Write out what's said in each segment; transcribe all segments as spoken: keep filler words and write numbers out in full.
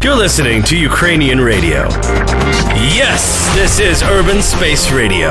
You're listening to Ukrainian radio. Yes, this is Urban Space Radio.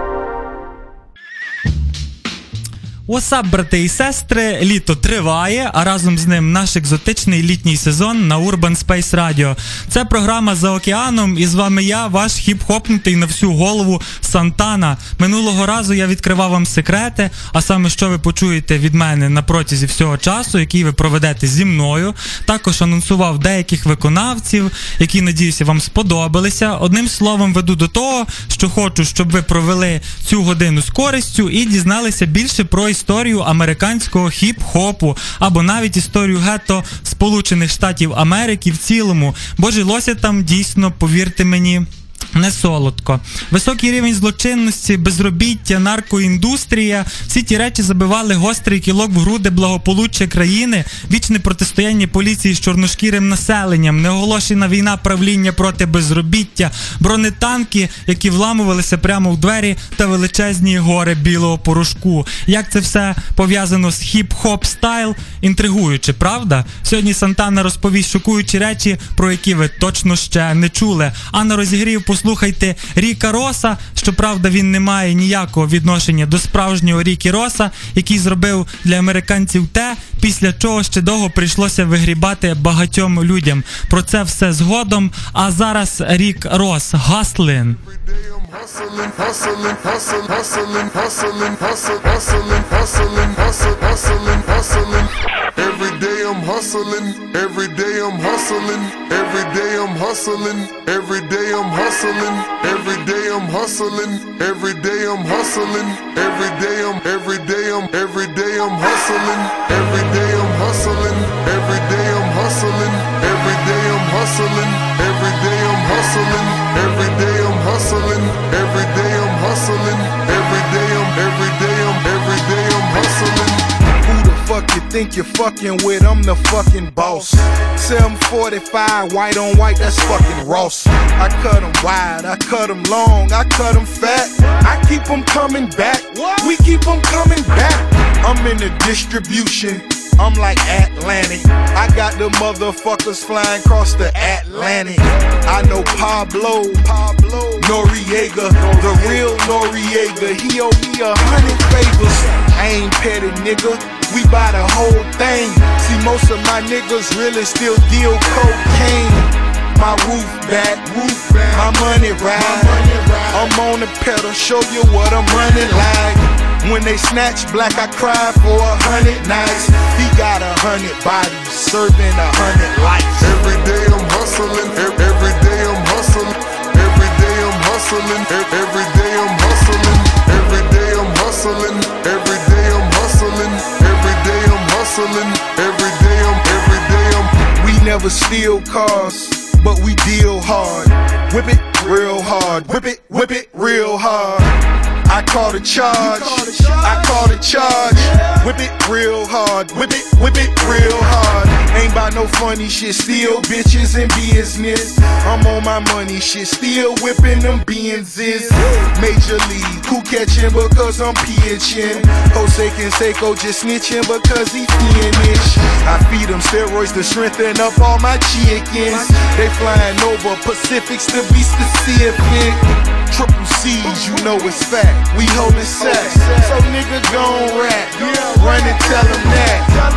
What's up, брати і сестри, літо триває, а разом з ним наш екзотичний літній сезон на Urban Space Radio. Це програма «За океаном» і з вами я, ваш хіп-хопнутий на всю голову Сантана. Минулого разу я відкривав вам секрети, а саме що ви почуєте від мене на протязі всього часу, який ви проведете зі мною. Також анонсував деяких виконавців, які, надіюся, вам сподобалися. Одним словом, веду до того, що хочу, щоб ви провели цю годину з користю і дізналися більше про історію американського хіп-хопу, або навіть історію гетто Сполучених Штатів Америки в цілому, бо жилося там дійсно, повірте мені, не солодко. Високий рівень злочинності, безробіття, наркоіндустрія – всі ті речі забивали гострий кілок в груди благополуччя країни, вічне протистояння поліції з чорношкірим населенням, неоголошена війна правління проти безробіття, бронетанки, які вламувалися прямо в двері, та величезні гори білого порошку. Як це все пов'язано з хіп-хоп стайл? Інтригуюче, правда? Сьогодні Сантана розповість шокуючі речі, про які ви точно ще не чули. А на розігрів послухайте Ріка Роса. Щоправда, він не має ніякого відношення до справжнього Рікі Роса, який зробив для американців те, після чого ще довго прийшлося вигрібати багатьом людям. Про це все згодом. А зараз Рік Рос, «Hustlin'». Hustling, hustling, hustling, hustling, hustling, hustling, hustling, hustling, hustling, hustling, hustling. Every day I'm hustling, every day I'm hustling, every day I'm hustling, every day I'm hustling, every day I'm hustling, every day I'm hustling, every day I'm, every day I'm, every day I'm hustling, every day I'm hustling, every day I'm hustling, every day I'm hustling, every day I'm hustling, every day I'm hustling, every day I'm hustling, every day I'm, every day I'm, every day I'm hustling. Who the fuck you think you're fucking with? I'm the fucking boss. seven forty-five, white on white, that's fucking Ross. I cut them wide, I cut them long, I cut them fat. I keep them coming back, we keep them coming back. I'm in the distribution, I'm like Atlantic. I got the motherfuckers flying across the Atlantic. I know Pablo, Pablo Noriega, the real Noriega. He owe me a hundred favors. I ain't petty, nigga. We buy the whole thing. See, most of my niggas really still deal cocaine. My roof back, roof back. My money ride. I'm on the pedal, show you what I'm running like. When they snatch black, I cry for a hundred nights. He got a hundred bodies, serving a hundred lives. Every day I'm hustling, every day I'm hustling, every day I'm hustling, every day I'm hustling, every day I'm hustling, every day I'm hustling, every day I'm hustling, every day I'm, every day I'm. We never steal cars, but we deal hard. Whip it real hard, whip it, whip it real hard. I call the charge, I call the charge. Whip it real hard, whip it, whip it real hard. Ain't about no funny shit, still bitches in business. I'm on my money shit, still whipping them Benzes. Major league, who catching because I'm pitching? Jose Canseco just snitching because he finish. I feed them steroids to strengthen up all my chickens. They flying over Pacifics to be specific. Triple C's, you know it's fact. We holding sacks, so nigga gon' rap. Run and tell them that.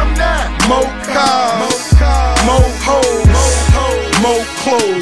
More cars, more hoes, more clothes,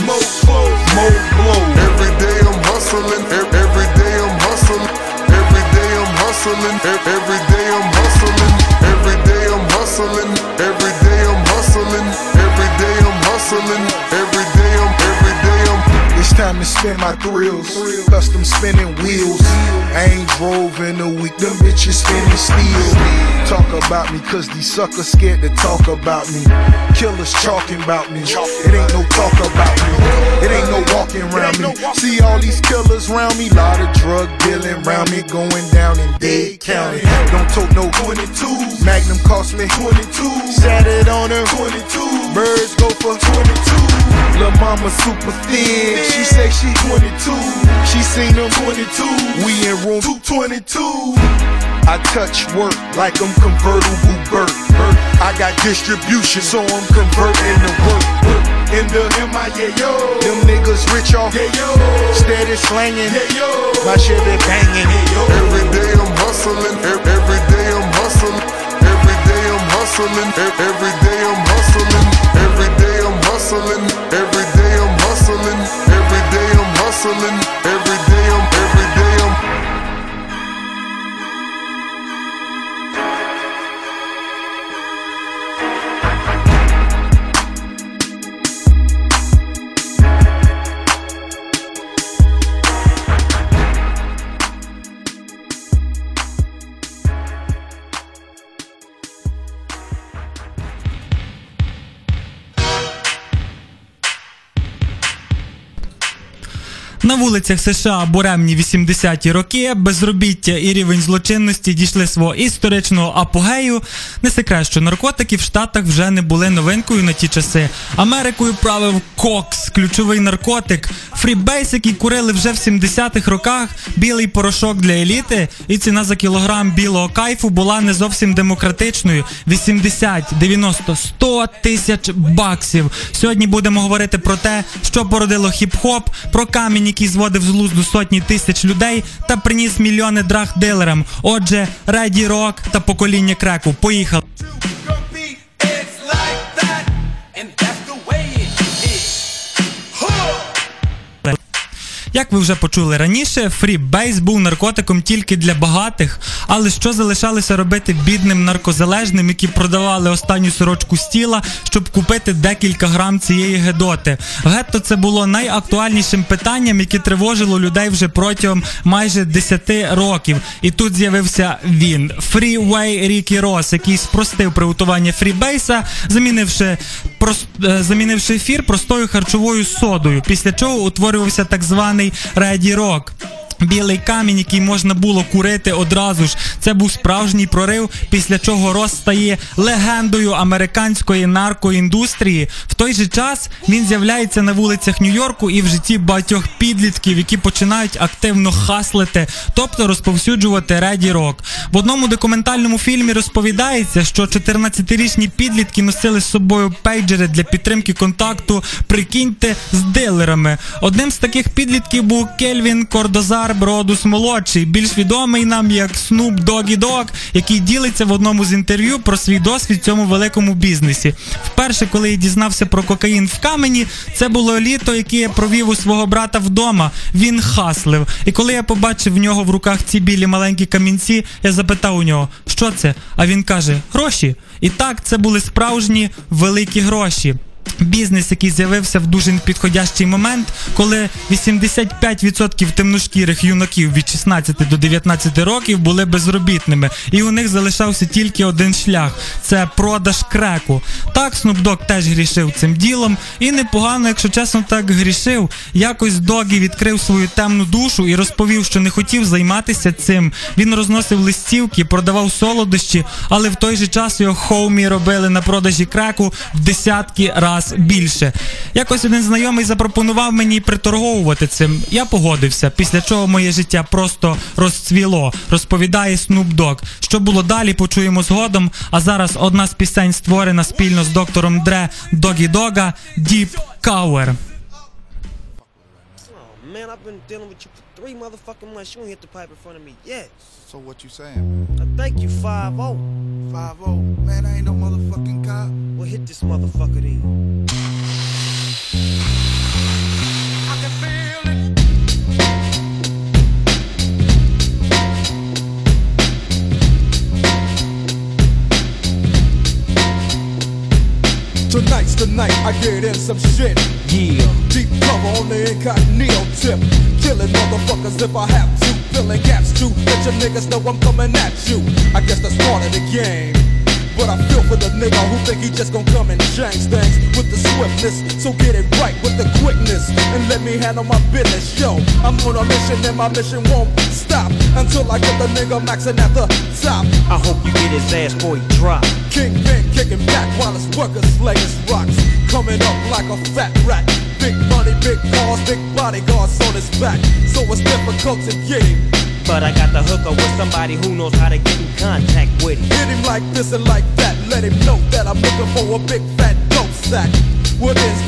more blows. Every day I'm hustling, every day I'm hustling, every day I'm hustling, every day I'm hustling, every day I'm hustling, every day I'm hustling, every day I'm hustling, every day I'm, every day I'm. It's time to spin my thrills, custom spinning wheels. I ain't drove in a week, them bitches spinning steel. Talk about me cause these suckers scared to talk about me. Killers talking about me, it ain't no talk about me. It ain't no walking around me. See all these killers around me, lot of drug dealing around me, going down in Dade County. Don't tote no twenty-twos, Magnum cost me twenty-two. Sat it on her twenty-two, birds go for twenty-two. Lil' mama super thin, she say she twenty-two. She seen them twenty-two, we in room two twenty-two. I touch work like I'm convertible Burt. I got distribution, so I'm converting to work. In the M line, yeah, yo. Them niggas rich off, yeah, yo. Steady slanging, yeah, yo. My shit be banging, yeah, yo. Every day I'm hustling, e- every day I'm hustling, every day I'm hustling, e- every day I'm hustling, every day I'm hustling, every day I'm hustling, every day I'm hustling, every day I'm, every day I'm. На вулицях США буремні вісімдесяті роки, безробіття і рівень злочинності дійшли свого історичного апогею. Не секрет, що наркотики в Штатах вже не були новинкою на ті часи. Америкою правив кокс, ключовий наркотик, фрібейс, який курили вже в сімдесятих роках, білий порошок для еліти, і ціна за кілограм білого кайфу була не зовсім демократичною. вісімдесят, дев'яносто, сто тисяч баксів. Сьогодні будемо говорити про те, що породило хіп-хоп, про камінь, який зводив з глузду сотні тисяч людей та приніс мільйони драг-дилерам. Отже, Реді Рок та покоління креку. Поїхали! Як ви вже почули раніше, фрібейс був наркотиком тільки для багатих, але що залишалося робити бідним наркозалежним, які продавали останню сорочку з тіла, щоб купити декілька грам цієї гедоти? Гетто це було найактуальнішим питанням, яке тривожило людей вже протягом майже десяти років. І тут з'явився він, Freeway Рікі Росс, який спростив приготування фрібейса, замінивши, прост, замінивши ефір простою харчовою содою, після чого утворювався так званий Реді Рок. Білий камінь, який можна було курити одразу ж. Це був справжній прорив, після чого Росс стає легендою американської наркоіндустрії. В той же час він з'являється на вулицях Нью-Йорку і в житті багатьох підлітків, які починають активно хаслити, тобто розповсюджувати Реді Рок. В одному документальному фільмі розповідається, що чотирнадцятирічні підлітки носили з собою пейджери для підтримки контакту, прикиньте, з дилерами. Одним з таких підлітків був Кельвін Кордозар Бродус молодший, більш відомий нам як Snoop Doggy Dogg, який ділиться в одному з інтерв'ю про свій досвід в цьому великому бізнесі. Вперше, коли я дізнався про кокаїн в камені, це було літо, яке я провів у свого брата вдома. Він хаслив. І коли я побачив в нього в руках ці білі маленькі камінці, я запитав у нього, що це? А він каже, гроші. І так, це були справжні великі гроші. Бізнес, який з'явився в дуже підходящий момент, коли вісімдесят п'ять відсотків темношкірих юнаків від шістнадцяти до дев'ятнадцяти років були безробітними, і у них залишався тільки один шлях – це продаж креку. Так, Snoop Dogg теж грішив цим ділом, і непогано, якщо чесно, так грішив. Якось Догі відкрив свою темну душу і розповів, що не хотів займатися цим. Він розносив листівки, продавав солодощі, але в той же час його хоумі робили на продажі креку в десятки разів більше. Якось один знайомий запропонував мені приторговувати цим. Я погодився, після чого моє життя просто розцвіло, розповідає Snoop Dogg. Що було далі, почуємо згодом, а зараз одна з пісень створена спільно з доктором Дре Doggy Dogg, Deep Cover. Man, I've been dealing with you for three motherfucking months. You ain't hit the pipe in front of me yet. So what you saying? I thank you, five oh. five oh. Man, I ain't no motherfucking cop. Well, hit this motherfucker then. I can feel it. Tonight's the night I get in some shit. Yeah. Deep cover on the incognito tip. Killing motherfuckers if I have to. Filling gaps too. Let your niggas know I'm coming at you. I guess that's part of the game. But I feel for the nigga who think he just gon' come and change things with the swiftness. So get it right with the quickness and let me handle my business. Yo, I'm on a mission and my mission won't stop until I get the nigga maxing at the top. I hope you get his ass before he drop. Kingpin kicking back while his workers slaying rocks. Coming up like a fat rat. Big money, big cars, big bodyguards on his back. So it's difficult to get him. But I got the hooker with somebody who knows how to get in contact with him. Hit him like this and like that. Let him know that I'm looking for a big fat dope sack. What is the spin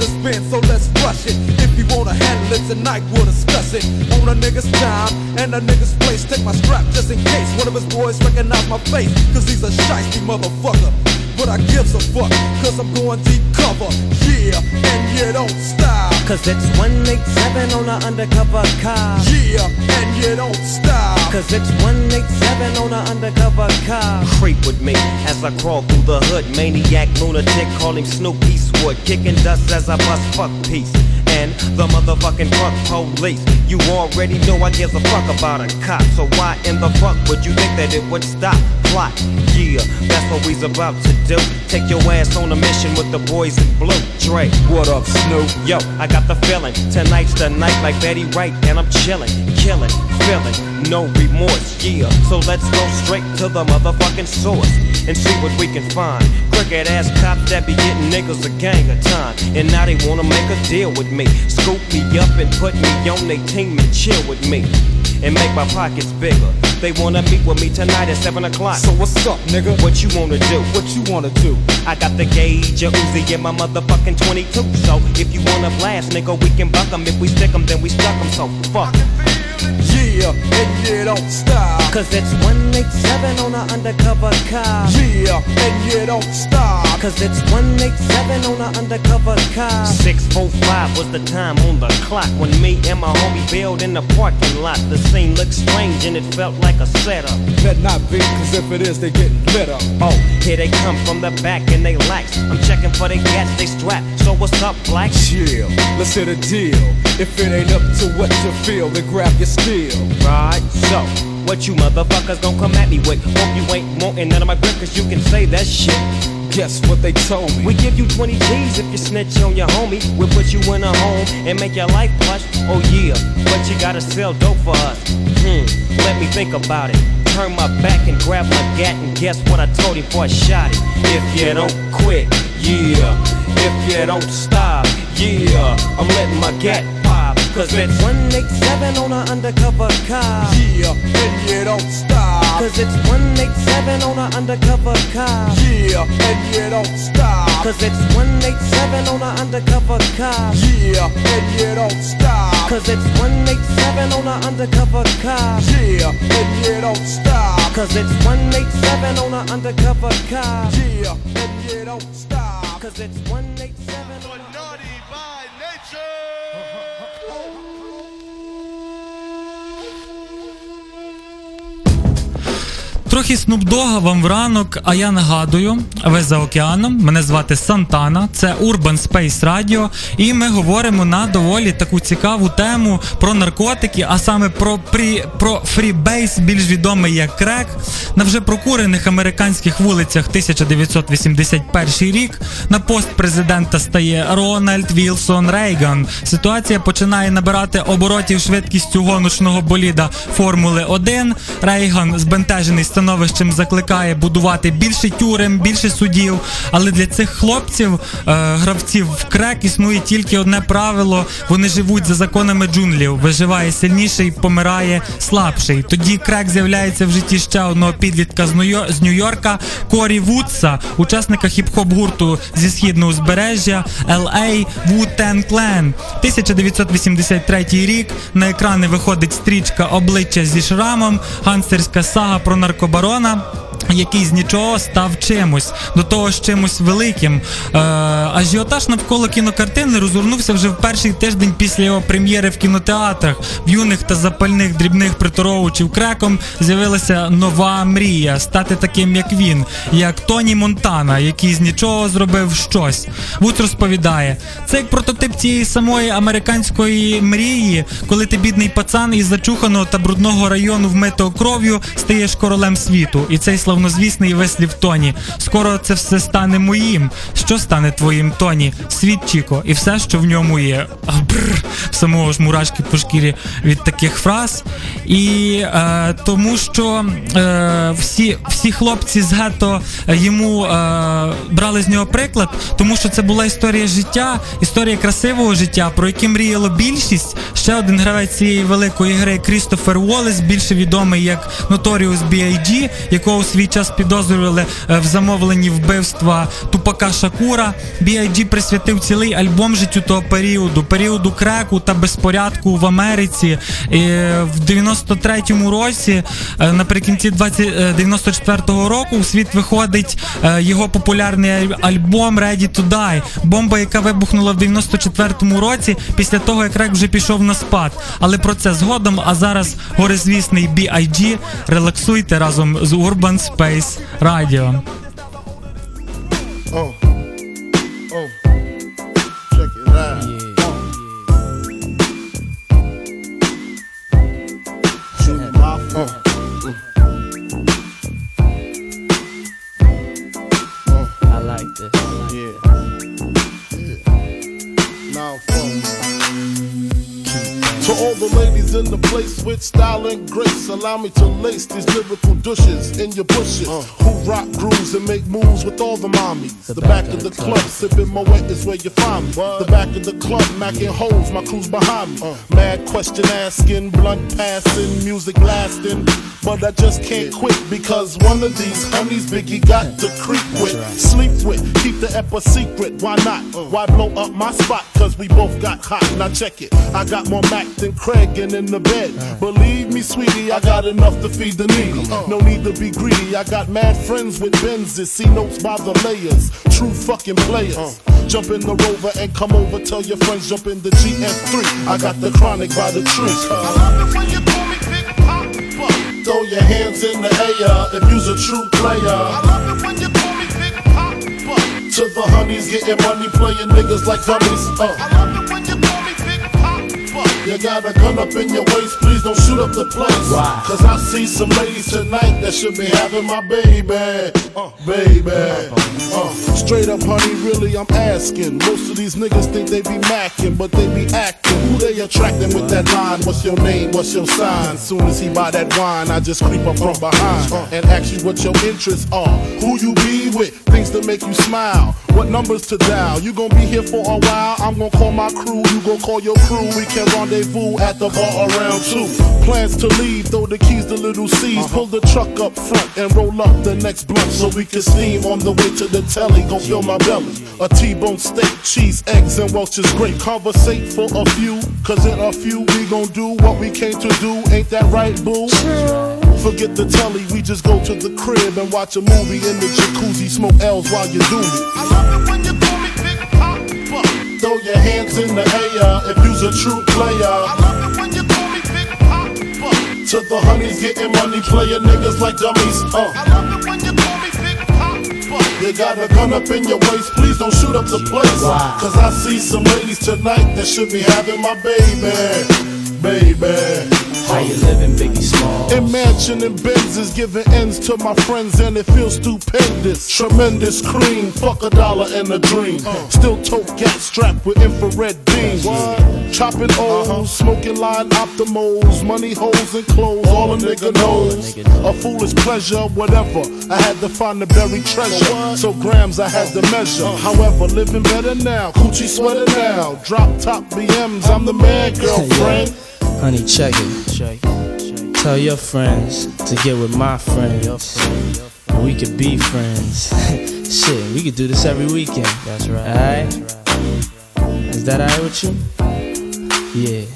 so let's rush it. If you wanna handle it tonight, we'll discuss it. On a nigga's time and a nigga's place. Take my strap just in case one of his boys recognize my face. Cause he's a shiesty motherfucker. But I gives a fuck, cause I'm going deep cover. Yeah, and you don't stop. Cause it's one eighty-seven on an undercover car. Yeah, and you don't stop. Cause it's one eighty-seven on an undercover car. Creep with me as I crawl through the hood. Maniac, lunatic, call him Snoop Eastwood. Kicking dust as I bust fuck peace. And the motherfucking fuck police. You already know I give a fuck about a cop. So why in the fuck would you think that it would stop? Plot, yeah, that's what we's about to do. Take your ass on a mission with the boys in blue. Dre, what up, Snoop? Yo, I got the feeling, tonight's the night like Betty Wright. And I'm chilling, killing, feeling, no remorse, yeah. So let's go straight to the motherfucking source and see what we can find. Crooked ass cops that be getting niggas a gang of time. And now they wanna make a deal with me. Scoop me up and put me on their team and chill with me. And make my pockets bigger. They wanna meet with me tonight at seven o'clock. So what's up, nigga? What you wanna do? What you wanna do? I got the gauge, a Uzi in my motherfucking twenty-two. So if you wanna blast, nigga, we can buck 'em. If we stick 'em, then we stuck 'em. So fuck. Yeah, and you don't stop. Cause it's one eighty-seven on an undercover car. Yeah, and you don't stop. Cause it's one eighty-seven on an undercover car. six four five was the time on the clock when me and my homie bailed in the parking lot. The scene looked strange and it felt like a setup. Better not be, cause if it is, they getting lit up. Oh, here they come from the back and they lax. I'm checking for they gats, they strap. So what's up, black? Chill, let's hit a deal. If it ain't up to what you feel, then grab your steel. Right, so what you motherfuckers gon' come at me with? Hope you ain't wanting none of my grip, cause you can say that shit. Guess what they told me? We give you twenty G's if you snitch on your homie. We'll put you in a home and make your life plush. Oh yeah, but you gotta sell dope for us. Hmm, let me think about it. Turn my back and grab my gat and guess what I told him before I shot it. If you don't quit, yeah. If you don't stop, yeah. I'm letting my gat pop. Cause it's one eighty-seven on an undercover car. Yeah, and you don't stop. Cause it's one eighty-seven on an undercover car. Yeah, and you don't stop. Cause it's one eighty-seven on an undercover car. Yeah, and you don't stop. Cause it's one eighty-seven on an undercover car. Yeah, and you don't stop. Cause it's one eighty-seven on an undercover car. Yeah, and you don't stop. Cause it's one eighty-seven on a Naughty by nature. Трохи Снупдога вам в ранок, а я нагадую, ви за океаном, мене звати Сантана, це Urban Space Radio, і ми говоримо на доволі таку цікаву тему про наркотики, а саме про, прі, про фрібейс, більш відомий як крек. На вже прокурених американських вулицях тисяча дев'ятсот вісімдесят перший рік на пост президента стає Рональд Вілсон Рейган. Ситуація починає набирати оборотів швидкістю гоночного боліда Формули один. Рейган, збентежений становищем, закликає будувати більше тюрем, більше судів, але для цих хлопців, е, гравців в крек, існує тільки одне правило: вони живуть за законами джунглів, виживає сильніший, помирає слабший. Тоді крек з'являється в житті ще одного підлітка з Нью- з Нью-Йорка, Корі Вудса, учасника хіп-хоп гурту зі східного узбережжя ел ей Wu-Tang Clan. тисяча дев'ятсот вісімдесят третій рік, на екрани виходить стрічка «Обличчя зі шрамом», гангстерська сага про наркобарона, який з нічого став чимось, до того ж чимось великим. Е, ажіотаж навколо кінокартини розгорнувся вже в перший тиждень після його прем'єри в кінотеатрах. В юних та запальних дрібних приторовувачів креком з'явилася нова мрія – стати таким, як він, як Тоні Монтана, який з нічого зробив щось. Вудс розповідає, це як прототип цієї самої американської мрії, коли ти бідний пацан із зачуханого та брудного району, вмитого кров'ю, стаєш королем світу. І цей славнозвісний вислів Тоні: скоро це все стане моїм. Що стане твоїм, Тоні? Світ, Чіко, і все, що в ньому є. Бррр, самого ж мурашки по шкірі від таких фраз. І е, тому що е, всі, всі хлопці з гетто йому е, брали з нього приклад, тому що це була історія життя, історія красивого життя, про яке мріяло більшість. Ще один гравець цієї великої гри — Крістофер Уоллес, більше відомий як Notorious Бі Ай Джі, якого у свій свій час підозрювали в замовленні вбивства Тупака Шакура. бі ай джі присвятив цілий альбом життю того періоду, періоду креку та безпорядку в Америці. І в дев'яносто третьому році, наприкінці дев'яносто четвертого року, у світ виходить його популярний альбом Ready to Die. Бомба, яка вибухнула в дев'яносто четвертому році, після того, як рек вже пішов на спад. Але про це згодом, а зараз горизвісний бі ай джі. Релаксуйте разом з Urban Space Radio. Oh. Oh. Check it out. Yeah. Shoot my phone. I like this. Yeah. Yeah. Now phone. To all the ladies in the place with style and grace, allow me to lace these lyrical douches in your bushes. Uh. Who rock grooves and make moves with all the mommies. The, the back, back of the club, club sipping Moet is where you find me. What? The back of the club, macking holes, my crew's behind me. Uh. Mad question asking, blunt passing, music lasting. But I just can't yeah. quit because one of these honeys Biggie got to creep with, right. sleep with, keep the ep a secret. Why not? Uh. Why blow up my spot? Cause we both got hot. Now check it. I got more Mac than Craig and in the bed. Uh. Believe me, sweetie, I got enough to feed the needy. Uh. No need to be greedy. I got mad friends with Benzes, see notes by the layers. True fucking players. Uh. Jump in the Rover and come over. Tell your friends jump in the G F three. I got the chronic by the tree. Uh. I love it when you call me Big Papa. Throw your hands in the air if you's a true player. I love it when you call me Big Papa. To the honeys getting money, playing niggas like dummies. Uh. I love it when you call me Big Papa. You got a gun up in your waist, please don't shoot up the place. Why? Cause I see some ladies tonight that should be having my baby. Uh, baby. Uh, straight up, honey, really, I'm asking. Most of these niggas think they be macking, but they be acting. Who they attracting with that line? What's your name? What's your sign? Soon as he buy that wine, I just creep up from behind and ask you what your interests are. Who you be with? Things to make you smile. What numbers to dial? You gon' be here for a while. I'm gon' call my crew. You gon' call your crew. We can rendezvous at the bar around two. Plans to leave, throw the keys to little C's. Uh-huh. Pull the truck up front and roll up the next blunt so we can steam on the way to the telly. Gon' fill my belly. A T-bone steak, cheese, eggs, and Welch's grape. Conversate for a few, cause in a few we gon' do what we came to do. Ain't that right, boo? Forget the telly, we just go to the crib and watch a movie in the jacuzzi. Smoke L's while you do me. I love it when you call me Big Papa. Throw your hands in the air if you's a true player. I love it when you call me Big Papa. To the honeys getting money, playing niggas like dummies. Uh. I love it when you call me Big Papa. You got a gun up in your waist, please don't shoot up the place. Wow. Cause I see some ladies tonight that should be having my baby. Baby. How you living, Biggie Smalls? In mansion and Benzes, giving ends to my friends and it feels stupendous. Tremendous cream, fuck a dollar and a dream. Uh. Still tote gas strapped with infrared beams. What? Chopping O's, uh-huh. smoking line optimals, money holes and clothes, all, all a nigga knows. A foolish pleasure, whatever. I had to find the buried treasure, so grams I had to measure. Uh. However, living better now, coochie sweater now. Drop top B Ms, I'm the man, girlfriend. Honey, check it. Check it. Tell your friends to get with my friends. And we could be friends. Shit, we could do this every weekend. That's right. Alright? That's right. Is that alright with you? Yeah.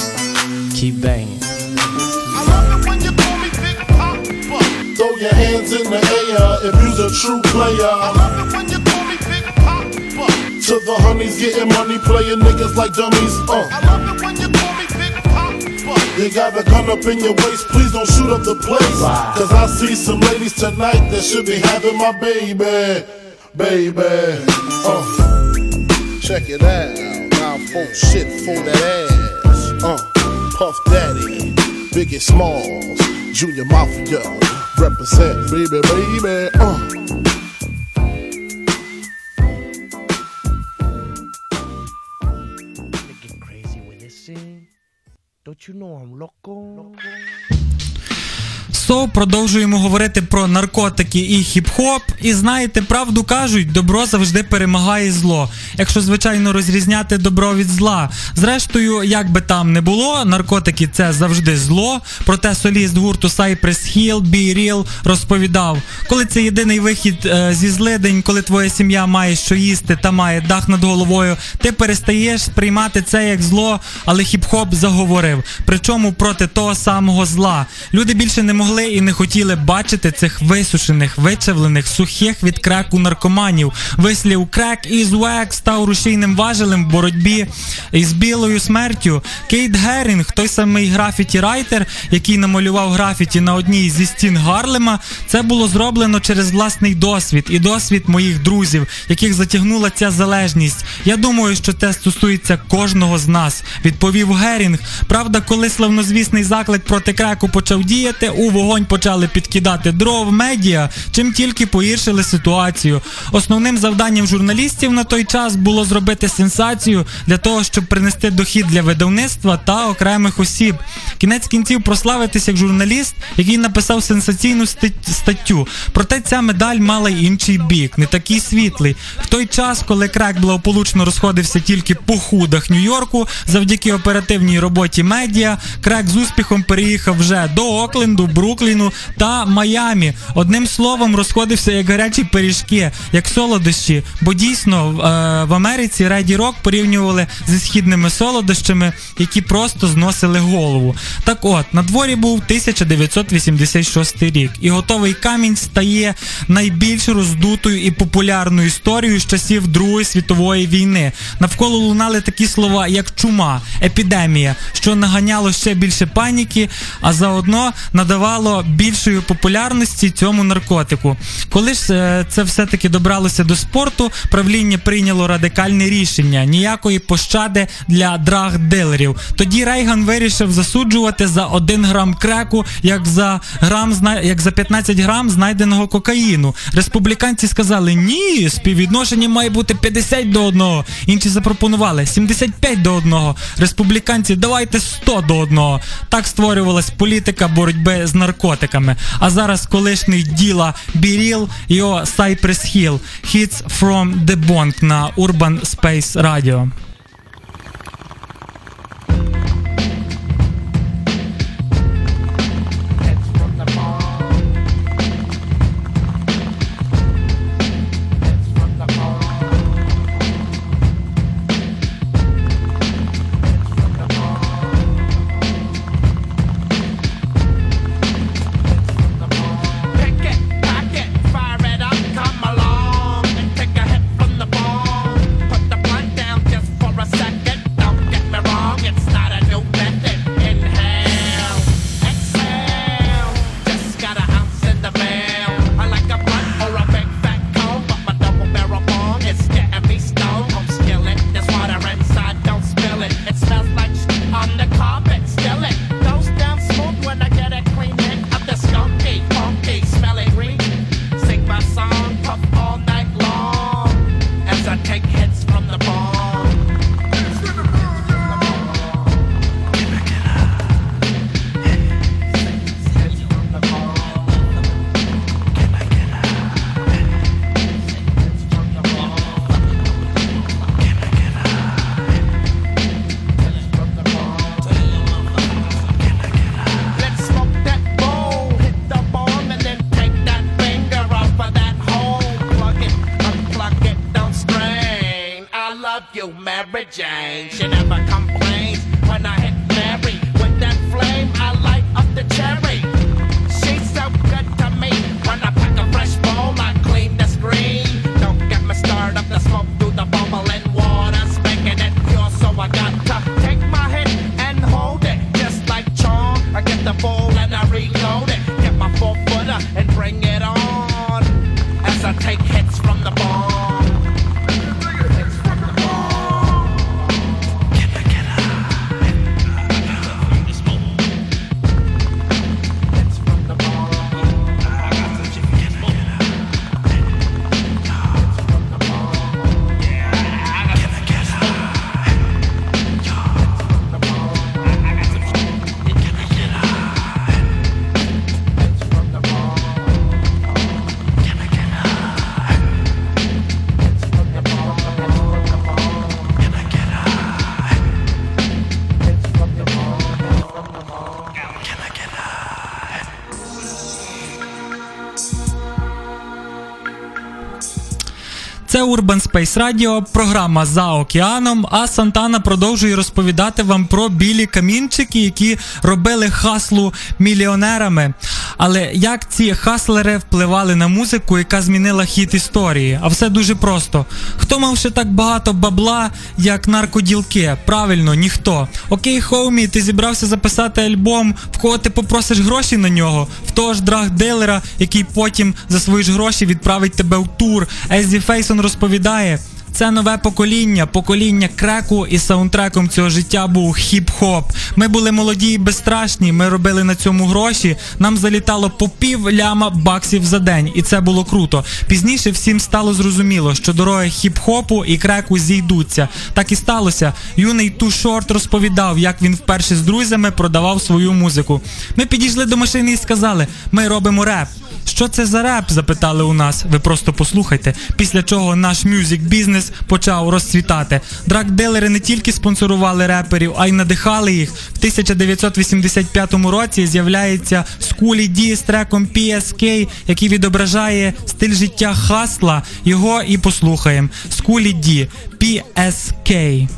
Keep banging. I love it when you call me Big Papa. Throw your hands in the air if you's a true player. I love it when you call me Big Papa. To the honeys getting money, playing niggas like dummies. Uh. I love it when you call me Big Papa. You got a gun up in your waist, please don't shoot up the place. Wow. Cause I see some ladies tonight that should be having my baby. Baby. Uh. Check it out. Now folks shit for that ass. Uh. Puff Daddy, Biggie Smalls, Junior Mafia, represent, baby, baby. Uh. Don't you know I'm loco? So, продовжуємо говорити про наркотики і хіп-хоп. І знаєте, правду кажуть, добро завжди перемагає зло. Якщо, звичайно, розрізняти добро від зла. Зрештою, як би там не було, наркотики – це завжди зло. Проте соліст гурту Cypress Hill, Be Real, розповідав, коли це єдиний вихід е, зі злидень, коли твоя сім'я має що їсти та має дах над головою, ти перестаєш сприймати це як зло, але хіп-хоп заговорив. Причому проти того самого зла. Люди більше не могли і не хотіли бачити цих висушених, вичавлених, сухих від креку наркоманів. Вислів «Крек із век» став рушійним важелем в боротьбі із білою смертю. Кейт Герінг, той самий графіті-райтер, який намалював графіті на одній зі стін Гарлема, це було зроблено через власний досвід і досвід моїх друзів, яких затягнула ця залежність. Я думаю, що це стосується кожного з нас, відповів Герінг. Правда, коли славнозвісний заклик проти креку почав діяти, у вогонь почали підкидати дров медіа, чим тільки погіршили ситуацію. Основним завданням журналістів на той час було зробити сенсацію для того, щоб принести дохід для видавництва та окремих осіб. Кінець кінців прославитись як журналіст, який написав сенсаційну статтю. Проте ця медаль мала й інший бік, не такий світлий. В той час, коли крек благополучно розходився тільки по худах Нью-Йорку, завдяки оперативній роботі медіа, крек з успіхом переїхав вже до Окленду, Брукліну та Майамі. Одним словом, розходився як гарячі пиріжки, як солодощі, бо дійсно в Америці Ready Rock порівнювали зі східними солодощами, які просто зносили голову. Так от, на дворі був тисяча дев'ятсот вісімдесят шостий рік, і готовий камінь стає найбільш роздутою і популярною історією з часів Другої світової війни. Навколо лунали такі слова, як чума, епідемія, що наганяло ще більше паніки, а заодно надавало більшої популярності цьому наркотику. Коли ж це все-таки добралося до спорту, правління прийняло радикальне рішення – ніякої пощади для драг-дилерів. Тоді Рейган вирішив засуджувати за один грам креку, як за, грам, як за п'ятнадцять грам знайденого кокаїну. Республіканці сказали «Ні, співвідношення має бути п'ятдесят до одного». Інші запропонували сімдесят п'ять до одного. Республіканці «давайте сто до одного». Так створювалась політика боротьби з наркотиками. А зараз колишній діла Be Real, його Cypress Hill, Hits from the Bong на Urban Space Radio. Jane. She never complains when I hit Mary. With that flame, I light up the cherry. She's so good to me. When I pack a fresh bowl, I clean the screen. Don't get me started up the smoke through the bubbling water's making it pure. So I got to take my hit and hold it. Just like charm, I get the bowl and I reload it. Get my four footer and bring it on. As I take hits from the bomb. Urban Space Radio, програма «За океаном», а Сантана продовжує розповідати вам про білі камінчики, які робили хаслу мільйонерами. Але як ці хаслери впливали на музику, яка змінила хід історії? А все дуже просто. Хто мав ще так багато бабла, як наркоділки? Правильно, ніхто. Окей, хоумі, ти зібрався записати альбом, в кого ти попросиш гроші на нього? В того ж драг-дилера, який потім за свої ж гроші відправить тебе в тур. Езі Фейсон розповідає, це нове покоління, покоління креку, і саундтреком цього життя був хіп-хоп. Ми були молоді і безстрашні, ми робили на цьому гроші, нам залітало по пів ляма баксів за день, і це було круто. Пізніше всім стало зрозуміло, що дороги хіп-хопу і креку зійдуться. Так і сталося. Юний Too Short розповідав, як він вперше з друзями продавав свою музику. Ми підійшли до машини і сказали, ми робимо реп. Що це за реп? Запитали у нас. Ви просто послухайте. Після чого наш мюзик-бізнес почав розцвітати. Драг-дилери не тільки спонсорували реперів, а й надихали їх. В тисяча дев'ятсот вісімдесят п'ятому році з'являється Скулі Ді з треком пі ес кей, який відображає стиль життя хасла. Його і послухаємо. Скулі Ді, пі ес кей.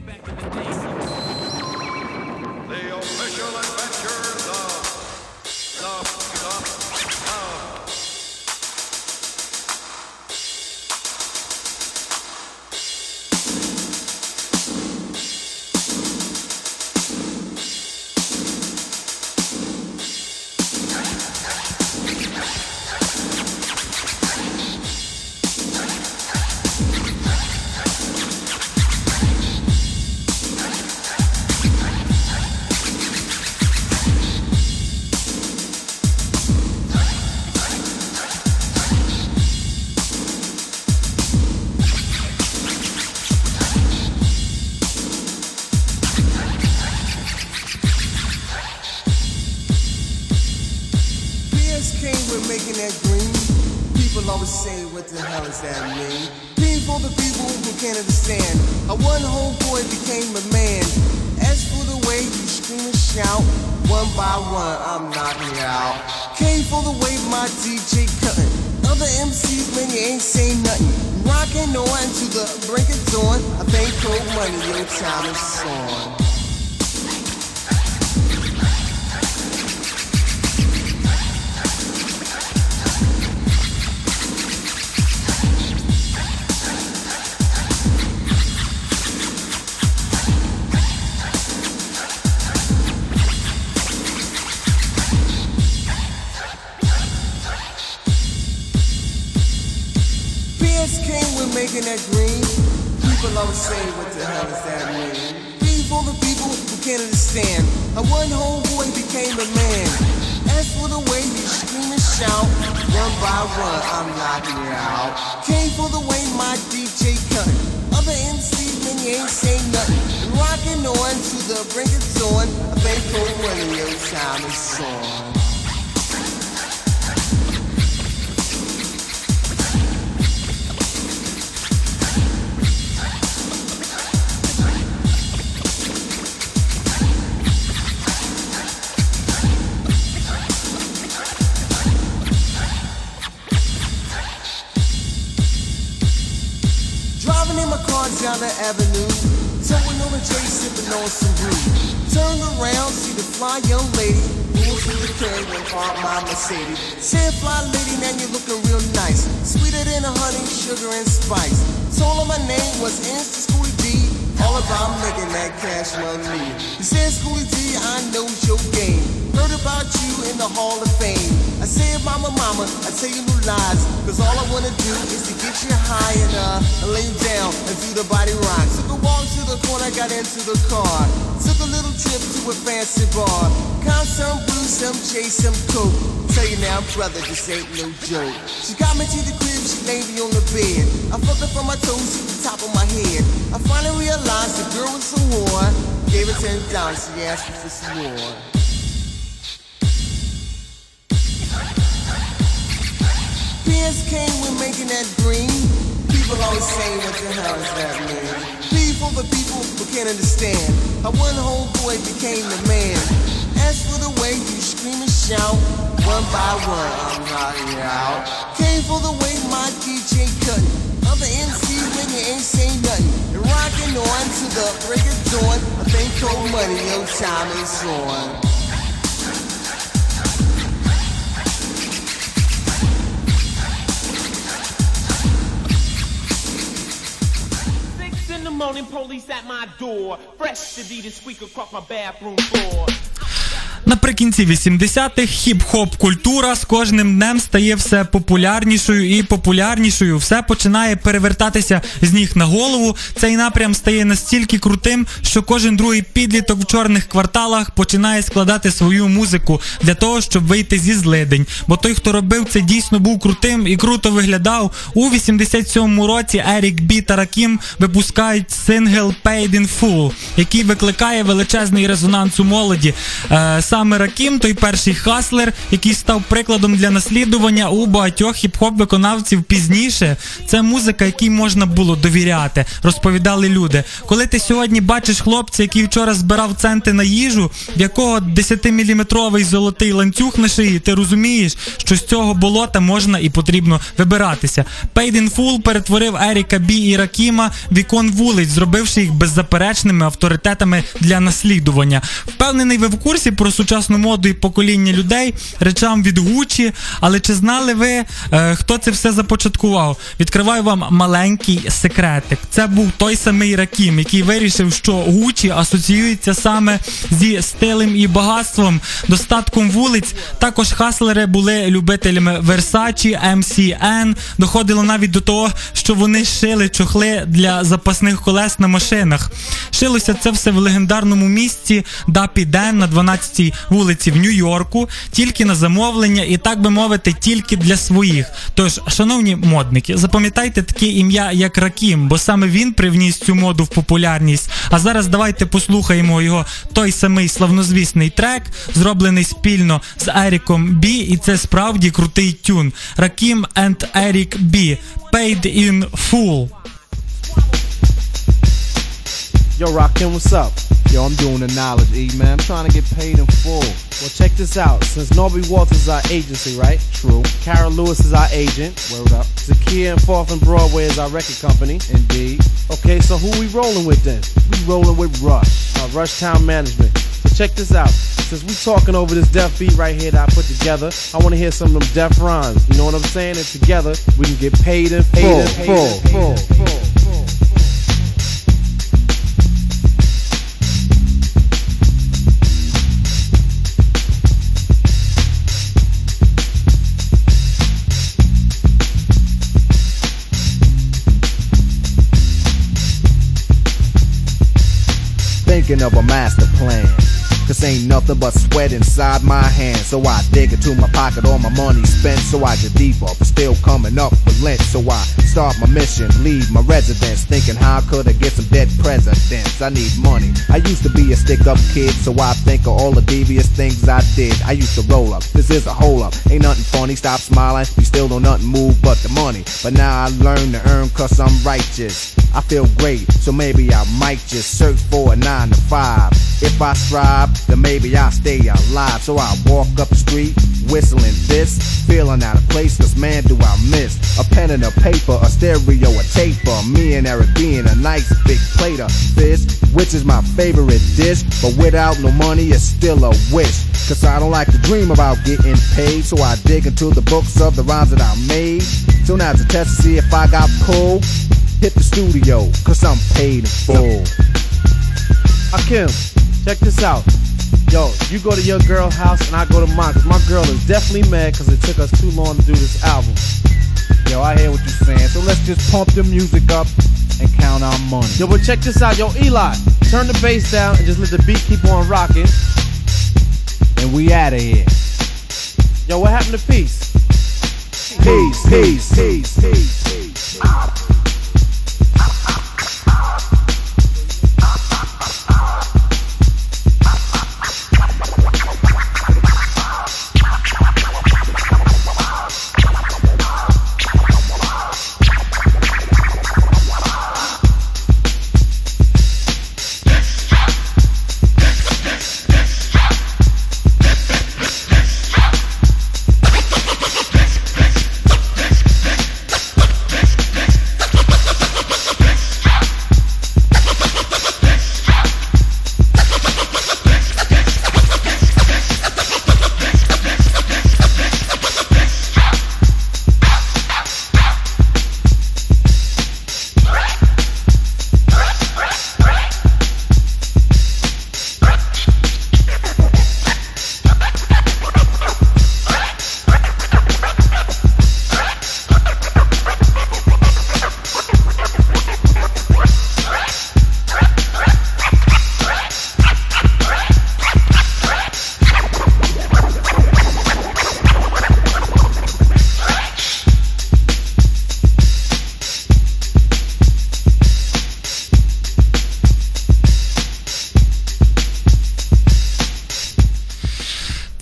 Down the avenue, towing on a J, sipping on some brew. Turned around, see the fly young lady, moving through the curb and park my Mercedes. Said, fly lady, now you're looking real nice, sweeter than a honey, sugar and spice. Told her my name was Insta Schoolie D, all about making that cash money. He said, Schoolie D, I know your game. Heard about you in the Hall of Fame. I said, mama, mama, I tell you no lies, cause all I wanna do is to get you high and uh, and lay you down and do the body rock. Took a walk to the corner, got into the car. Took a little trip to a fancy bar. Count some blue, some J, some coke. Tell you now, brother, this ain't no joke. She got me to the crib, she laid me on the bed. I fucked her from my toes to the top of my head. I finally realized the girl was a whore. Gave her ten dollars, she asked me for some more. P S came with making that green. People always say, what the hell does that mean? P for the people who can't understand how one homeboy became the man. As for the way you scream and shout, one by one I'm knocking you out. Came for the way my D J cutting. Other M Cs when you ain't say nothing. You're rocking on to the break of dawn. I think cold money, your time is on. Six in the morning, police at my door. Fresh to be the squeak across my bathroom floor. Наприкінці вісімдесятих хіп-хоп культура з кожним днем стає все популярнішою і популярнішою. Все починає перевертатися з ніг на голову. Цей напрям стає настільки крутим, що кожен другий підліток в чорних кварталах починає складати свою музику для того, щоб вийти зі злидень. Бо той, хто робив це, дійсно був крутим і круто виглядав. У вісімдесят сьомому році Ерік Бі та Ракім випускають сингл Paid in Full, який викликає величезний резонанс у молоді. Саме Ракім, той перший хаслер, який став прикладом для наслідування у багатьох хіп-хоп-виконавців пізніше. Це музика, якій можна було довіряти, розповідали люди. Коли ти сьогодні бачиш хлопця, який вчора збирав центи на їжу, в якого десятиміліметровий золотий ланцюг на шиї, ти розумієш, що з цього болота можна і потрібно вибиратися. Paid in Full перетворив Еріка Бі і Ракіма в ікон вулиць, зробивши їх беззаперечними авторитетами для наслідування. Впевнений, ви в курсі про сучасну моду і покоління людей, речам від Гуччі, але чи знали ви, е, хто це все започаткував? Відкриваю вам маленький секретик. Це був той самий Ракім, який вирішив, що Гуччі асоціюється саме зі стилем і багатством, достатком вулиць. Також хаслери були любителями Versace, ем сі ен, доходило навіть до того, що вони шили чохли для запасних колес на машинах. Шилося це все в легендарному місці Дапі Ден на дванадцятій вулиці в Нью-Йорку, тільки на замовлення і, так би мовити, тільки для своїх. Тож, шановні модники, запам'ятайте таке ім'я, як Ракім, бо саме він привніс цю моду в популярність. А зараз давайте послухаємо його той самий славнозвісний трек, зроблений спільно з Еріком Бі, і це справді крутий тюн. Ракім and Ерік Бі. Paid in Full. Yo, Rakim, what's up? Yo, I'm doing the knowledge, E, man. I'm trying to get paid in full. Well, check this out. Since Norby Walters is our agency, right? True. Kara Lewis is our agent. Word up. Zakia and Fourth and Broadway is our record company. Indeed. Okay, so who we rolling with then? We rolling with Rush, our Rush Town Management. So check this out. Since we talking over this deaf beat right here that I put together, I want to hear some of them deaf rhymes. You know what I'm saying? And together, we can get paid in full. Paid in full. Full. Full. Thinking of a master plan, cause ain't nothing but sweat inside my hands. So I dig into my pocket, all my money spent, so I get deeper, but still coming up for lint. So I start my mission, leave my residence, thinking how could I get some dead presidents? I need money. I used to be a stick-up kid, so I think of all the devious things I did. I used to roll up, this is a hole up, ain't nothing funny, stop smiling, you still don't nothing move but the money. But now I learn to earn cause I'm righteous. I feel great, so maybe I might just search for a nine to five. If I strive, then maybe I'll stay alive. So I walk up the street, whistling this, feeling out of place, cause man do I miss a pen and a paper, a stereo, a taper. Me and Eric being a nice big plate of fish, which is my favorite dish. But without no money, it's still a wish, cause I don't like to dream about getting paid. So I dig into the books of the rhymes that I made. So now to test to see if I got pulled, hit the studio, cause I'm paid in full. Akim, check this out. Yo, you go to your girl's house and I go to mine, cause my girl is definitely mad cause it took us too long to do this album. Yo, I hear what you're saying, so let's just pump the music up and count our money. Yo, but check this out, yo, Eli, turn the bass down and just let the beat keep on rocking. And we outta here. Yo, what happened to peace? Peace, peace, peace, peace, peace.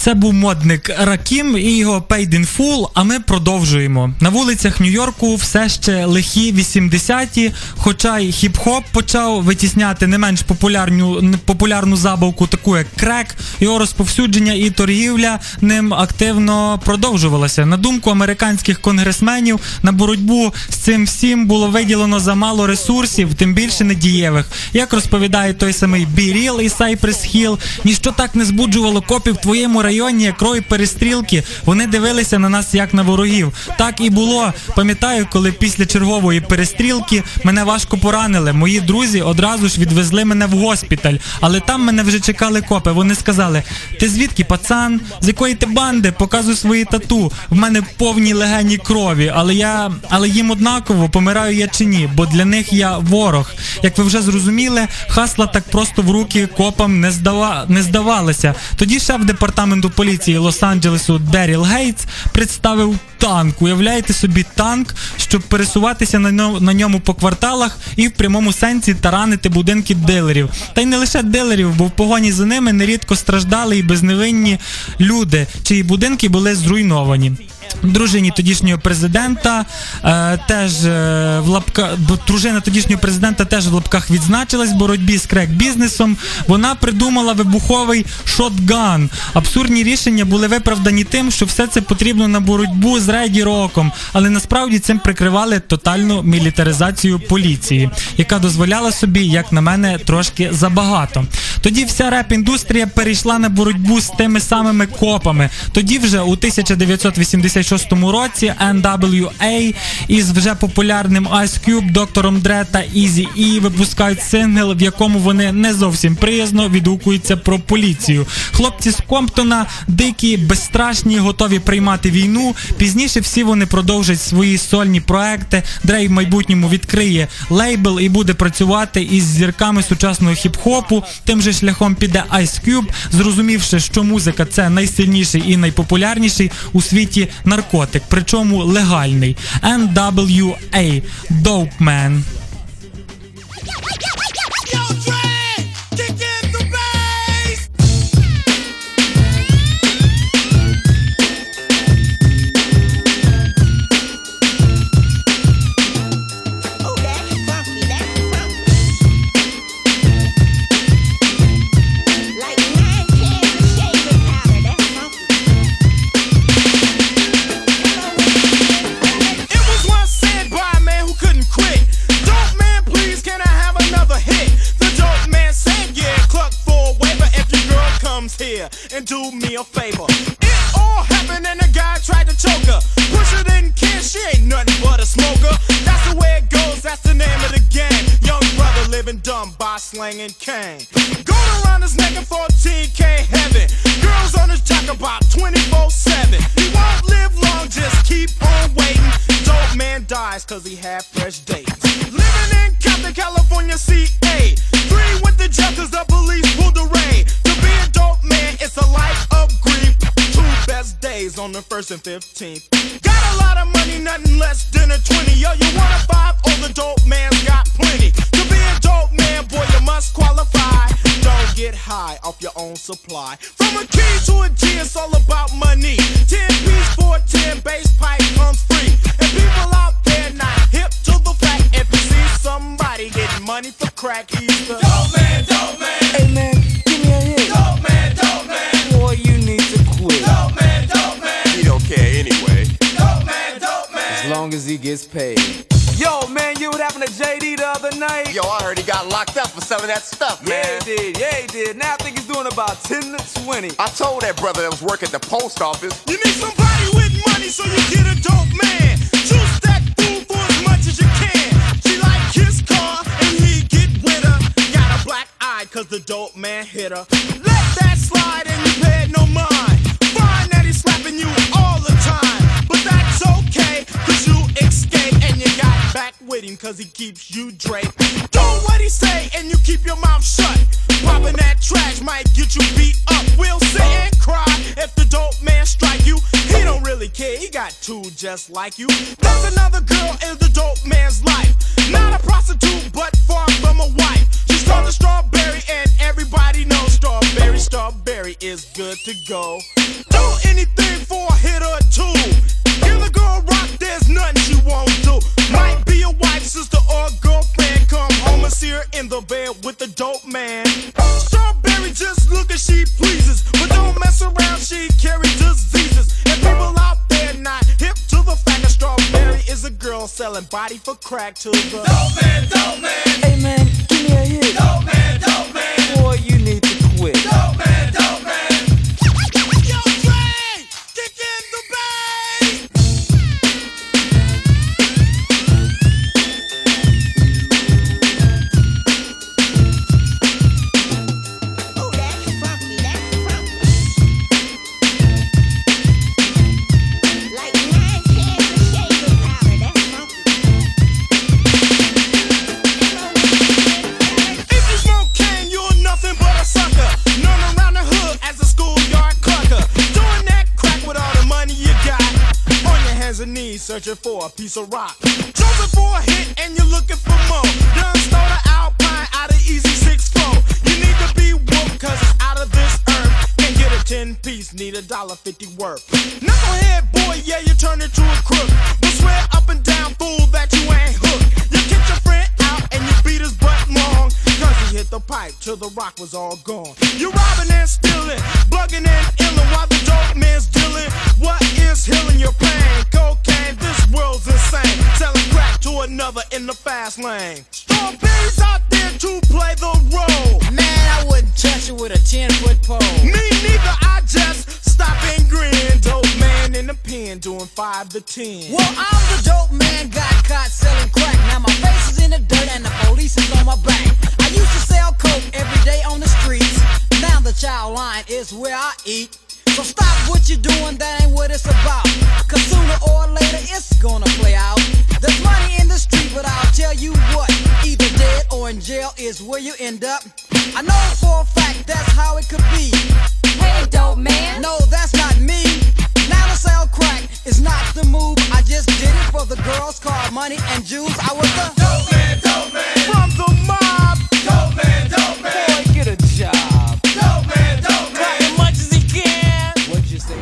Це був модник Ракім і його Paid in Full, а ми продовжуємо. На вулицях Нью-Йорку все ще лихі вісімдесяті, хоча й хіп-хоп почав витісняти не менш популярну, популярну забавку, таку як крек. Його розповсюдження і торгівля ним активно продовжувалося. На думку американських конгресменів, на боротьбу з цим всім було виділено замало ресурсів, тим більше недієвих. Як розповідає той самий Be Real із Cypress Hill, ніщо так не збуджувало копів в твоєму районі, як рой перестрілки. Вони дивилися на нас як на ворогів. Так і було. Пам'ятаю, коли після чергової перестрілки мене важко поранили. Мої друзі одразу ж відвезли мене в госпіталь. Але там мене вже чекали копи. Вони сказали: ти звідки, пацан? З якої ти банди? Показуй свої тату. В мене повні легені крові. Але я, але їм однаково, помираю я чи ні, бо для них я ворог. Як ви вже зрозуміли, хасла так просто в руки копам не, здава, не здавалися. Тоді шеф департаменту поліції Лос-Анджелесу Деріл Гейтс представив танк. Уявляєте собі танк, щоб пересуватися на ньому, на ньому по кварталах і в прямому сенсі таранити будинки дилерів. Та й не лише дилерів, бо в погоні за ними нерідко страждали і безневинні люди, чиї будинки були зруйновані. Дружині тодішнього президента е, теж е, в лапках, дружина тодішнього президента теж в лапках відзначилась в боротьбі з крек-бізнесом. Вона придумала вибуховий шотган. Абсурдні рішення були виправдані тим, що все це потрібно на боротьбу з регі-роком, але насправді цим прикривали тотальну мілітаризацію поліції, яка дозволяла собі, як на мене, трошки забагато. Тоді вся реп-індустрія перейшла на боротьбу з тими самими копами. Тоді вже у тисяча дев'ятсот вісімдесят шостому році ен дабл ю ей із вже популярним Ice Cube, доктором Dre та Eazy-E випускають сингл, в якому вони не зовсім приязно відгукуються про поліцію. Хлопці з Комптона дикі, безстрашні, готові приймати війну. Пізніше всі вони продовжать свої сольні проекти. Dre в майбутньому відкриє лейбл і буде працювати із зірками сучасного хіп-хопу. Тим же шляхом піде Ice Cube, зрозумівши, що музика – це найсильніший і найпопулярніший у світі наркотик, причому легальний. ен дабл ю ей – Dope Man. And do me a favor. It all happened and the guy tried to choke her. Pusher didn't care, she ain't nothing but a smoker. That's the way it goes, that's the name of the game. Young brother living dumb by slanging cane. Going around his neck in fourteen K heaven. Girls on his jack about twenty-four seven. He won't live long, just keep on waiting. Dope man dies cause he had fresh dates. Living in Compton, California, C A. Three went to jail cause the police pulled the rain. To be a dope man, it's a life of grief. Two best days on the first and fifteenth. Got a lot of money, nothing less than a twenty. Yo, you want a five? Oh, the dope man's got plenty. To be a dope man, boy, you must qualify. Don't get high off your own supply. From a key to a G, it's all about money. Ten piece for ten, bass pipe comes free. And people out there not hip to the fact, if you see somebody getting money for crack, he's the dope man, dope man. Hey man, give me a hit. Dope man, dope man. Boy, you need to quit. Dope man, dope man. He don't care anyway. Dope man, dope man. As long as he gets paid. Yo, man, you what happened to J D the other night? Yo, I heard he got locked up for selling that stuff, man. Yeah, he did. Yeah, he did. Now I think he's doing about ten to twenty. I told that brother that was working at the post office. You need somebody with money so you get a dope man. Choose that fool for as much as you can. She like his car and he get with her. Got a black eye cause the dope man hit her. Let that slide and you pay it no mind. Find that he's slapping you all the time. But that's okay cause you escape and you got back with him cause he keeps you draped. Do what he say and you keep your mouth shut. Popping that trash might get you beat up. We'll sit and cry if the dope man strike you. He don't really care, he got two just like you. That's another girl in the dope man's life. Not a prostitute but far from a wife. She's called a strawberry and everybody knows strawberry, strawberry Barry is good to go. Do anything for a hit or two. Give a girl rock, there's nothing she won't do. Might be a wife, sister, or girlfriend. Come home and see her in the bed with the dope man. Strawberry just look as she pleases, but don't mess around, she carry diseases. And people out there not hip to the fact that Strawberry is a girl selling body for crack to the dope man, dope man. Hey man, give me a hit. Dope man, dope man. Boy, you need to quit. Dope man, dope man. Yo, Dre, kick in the bass. Oh, that's funky, that's funky. Like nine cans of shaving powder, that's funky. If you smoke cane, you're nothing but a sucker. Known around the hood as a schoolyard clucker. Doing that crack with all the money you got. On your hands and knees, searching for a piece of rock. Jumping for a hit and you're looking for more. Done stole the Alpine out of Easy six four. You need to be woke cause it's out of this earth. Can't get a ten piece, need a dollar fifty worth. Knucklehead boy, yeah, you turn into a crook. But swear up and down, fool, that you ain't hooked. You kick your friend out and you beat his butt long. Cause he hit the pipe till the rock was all gone. You robbing and stealing, bugging and illing while the dope man's dealing. What is healing your pain? Cocaine, this world's insane. Selling crack to another in the fast lane. Strawberries out there to play the role. Man, I wouldn't touch you with a ten foot pole. Me neither, I just stop and grin. Dope man in the pen doing five to ten. Well, I'm the dope man, got caught selling crack. Now my face is in the dirt and the police is on my back. I used to sell coke every day on the streets. Now the child line is where I eat. So stop what you're doing, that ain't what it's about. Cause sooner or later it's gonna play out. There's money in the street, but I'll tell you what, either dead or in jail is where you end up. I know for a fact that's how it could be. Hey, dope man. No, that's not me. Now to sell crack is not the move. I just did it for the girls, car, money, and jewels. I was the dope man, dope man. From the mob. Dope man, dope man. Boy, get a job. Dope man, dope man. Crack as much as he can. What you say?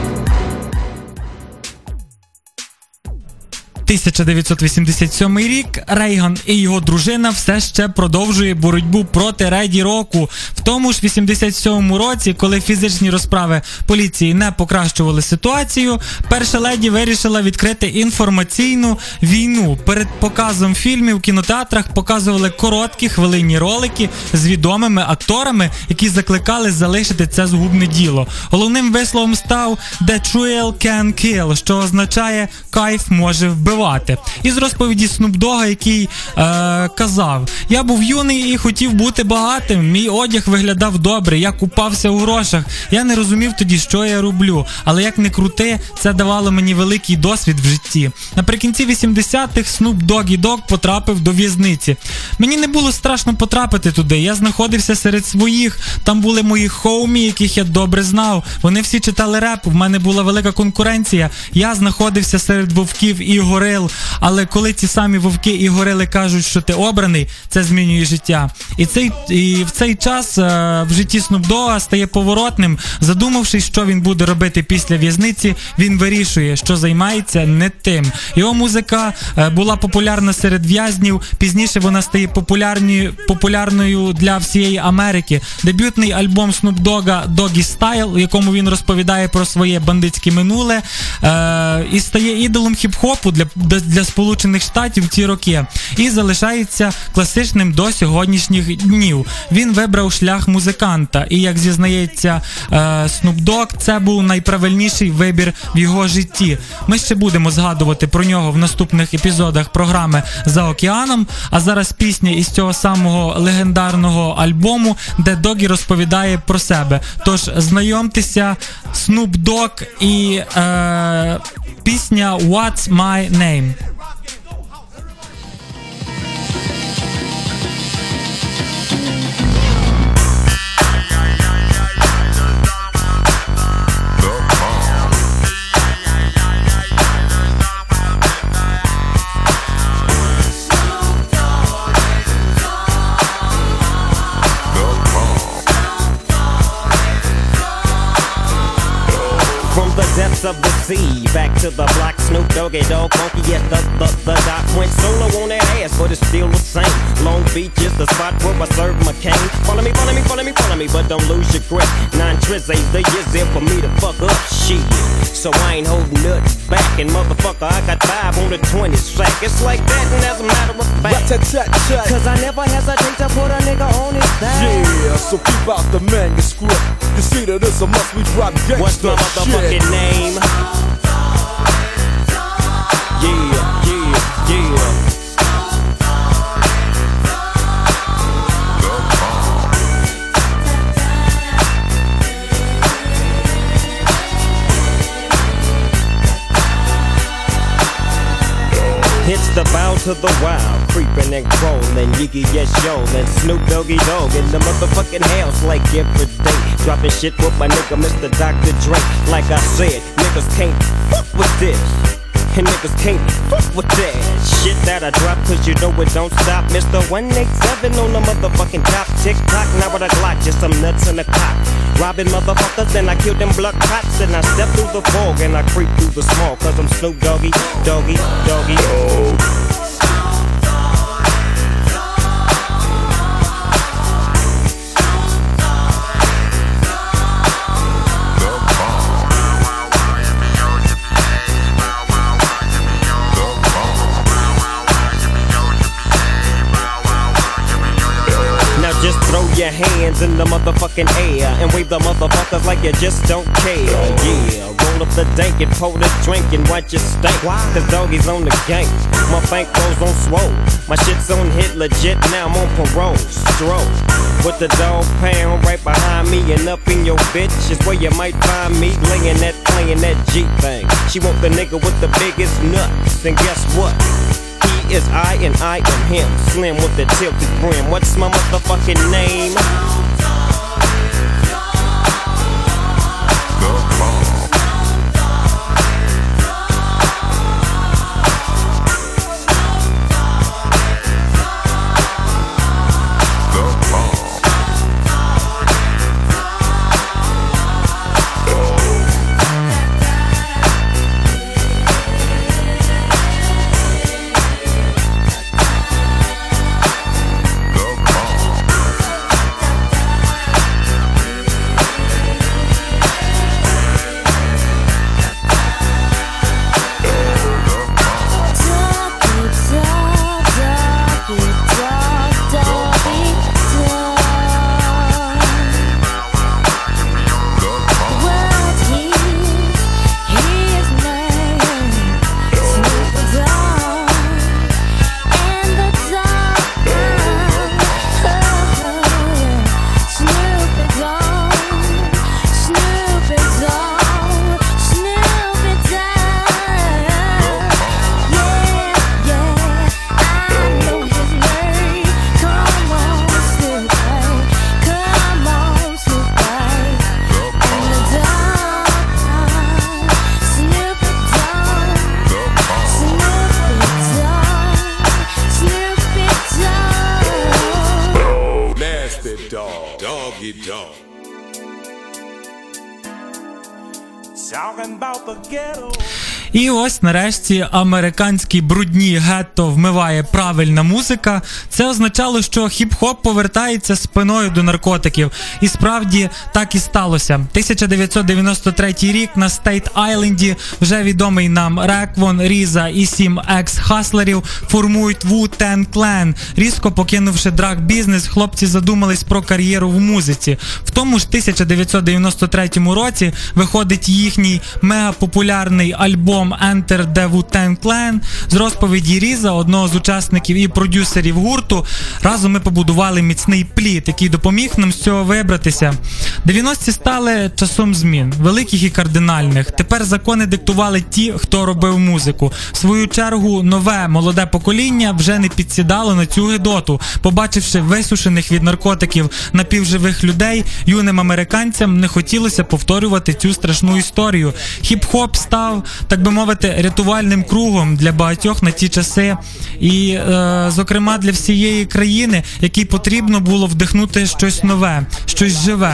тисяча дев'ятсот вісімдесят сьомий рік. Рейган і його дружина все ще продовжує боротьбу проти реді-року. В тому ж вісімдесят сьомому році, коли фізичні розправи поліції не покращували ситуацію, перша леді вирішила відкрити інформаційну війну. Перед показом фільмів в кінотеатрах показували короткі хвилинні ролики з відомими акторами, які закликали залишити це згубне діло. Головним висловом став «The thrill can kill», що означає «кайф може вбивати». Із розповіді Snoop Dogg, який е, казав: «Я був юний і хотів бути багатим, мій одяг виглядав добре, я купався у грошах, я не розумів тоді, що я роблю, але як не крути, це давало мені великий досвід в житті». Наприкінці вісімдесятих Snoop Doggy Dogg потрапив до в'язниці. Мені не було страшно потрапити туди, я знаходився серед своїх, там були мої хоумі, яких я добре знав, вони всі читали реп, в мене була велика конкуренція, я знаходився серед вовків і горил, але коли ті самі вовки і горили кажуть, що ти обраний, це змінює життя. І, цей, і в цей час е, в житті Snoop Dogg стає поворотним. Задумавшись, що він буде робити після в'язниці, він вирішує, що займається не тим. Його музика е, була популярна серед в'язнів, пізніше вона стає популярною, популярною для всієї Америки. Дебютний альбом Snoop Dogg Doggy Style, у якому він розповідає про своє бандитське минуле, е, і стає ідолом хіп-хопу для для Сполучених Штатів в ті роки і залишається класичним до сьогоднішніх днів. Він вибрав шлях музиканта і, як зізнається е, Snoop Dogg, це був найправильніший вибір в його житті. Ми ще будемо згадувати про нього в наступних епізодах програми «За океаном», а зараз пісня із цього самого легендарного альбому, де Догі розповідає про себе. Тож знайомтеся, Snoop Dogg і е, пісня «What's My Name». The bomb. streets of the sea. Back to the block, Snoop Doggy Dogg, funky, yes, the, the, the doc went solo on that ass, but it's still the same. Long Beach is the spot where I serve my cane. Follow me, follow me, follow me, follow me, but don't lose your grip. Nine tris ain't the years there for me to fuck up shit. So I ain't holding nothing back, and motherfucker, I got five on the twenty sack. It's like that, and as a matter of fact, cause I never hesitate to put a nigga on his back. Yeah, so keep out the manuscript. You see that it's a must we drop gangsta. What's my motherfucking shit. name? Yeah, yeah, yeah. It's the bow to the wild, creeping and crawling, Yiggy yes yo, and Snoop Doggy Dogg in the motherfucking house like every day. Dropping shit with my nigga Mister Doctor Dre. Like I said, niggas can't fuck with this, and niggas can't fuck with that shit that I drop, cause you know it don't stop. Mister one eighty-seven on the motherfucking top. Tick tock, now with a Glock, just some nuts in a cock. Robbing motherfuckers, and I kill them blood cops. And I step through the fog, and I creep through the small, cause I'm Snoop Doggy, Doggy, Doggy, Dogg. Just throw your hands in the motherfucking air and wave the motherfuckers like you just don't care. Yeah, roll up the dank and pour the drink and watch your stank. Cause doggies on the gang, my bankroll's on swole. My shit's on hit legit, now I'm on parole. Stroll with the dog pound right behind me and up in your bitch is where you might find me laying that, playing that G thing. She want the nigga with the biggest nuts, and guess what? He is I and I am him. Slim with the tilted brim. What's my motherfucking name? І ось нарешті американські брудні гетто вмиває правильна музика. Це означало, що хіп-хоп повертається спиною до наркотиків. І справді так і сталося. тисяча дев'ятсот дев'яносто третій рік на Стейт-Айленді вже відомий нам Реквон, Різа і сім екс-хаслерів формують Wu-Tang Clan. Різко покинувши драг-бізнес, хлопці задумались про кар'єру в музиці. В тому ж тисяча дев'ятсот дев'яносто третьому році виходить їхній мегапопулярний альбом Enter the Wu-Tang Clan. З розповіді Різа, одного з учасників і продюсерів гурту, разом ми побудували міцний плід, який допоміг нам з цього вибратися. дев'яності стали часом змін, великих і кардинальних. Тепер закони диктували ті, хто робив музику. В свою чергу, нове, молоде покоління вже не підсідало на цю гидоту. Побачивши висушених від наркотиків напівживих людей, юним американцям не хотілося повторювати цю страшну історію. Хіп-хоп став, так би мовити, рятувальним кругом для багатьох на ті часи. І, е, зокрема, для всієї країни, якій потрібно було вдихнути щось нове, щось живе.